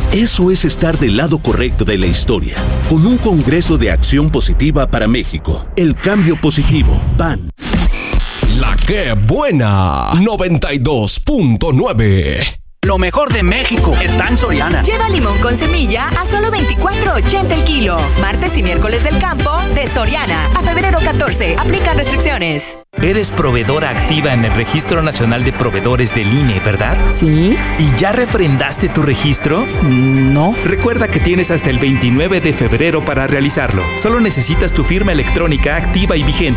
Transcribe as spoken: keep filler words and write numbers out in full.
Eso es estar del lado correcto de la historia. Con un Congreso de Acción Positiva para México. El cambio positivo. P A N. La que buena. noventa y dos punto nueve. Lo mejor de México está en Soriana. Lleva limón con semilla a solo veinticuatro ochenta el kilo. Martes y miércoles del campo de Soriana. A febrero catorce. Aplican restricciones. Eres proveedora activa en el Registro Nacional de Proveedores del I N E, ¿verdad? Sí. ¿Y ya refrendaste tu registro? No. Recuerda que tienes hasta el veintinueve de febrero para realizarlo. Solo necesitas tu firma electrónica activa y vigente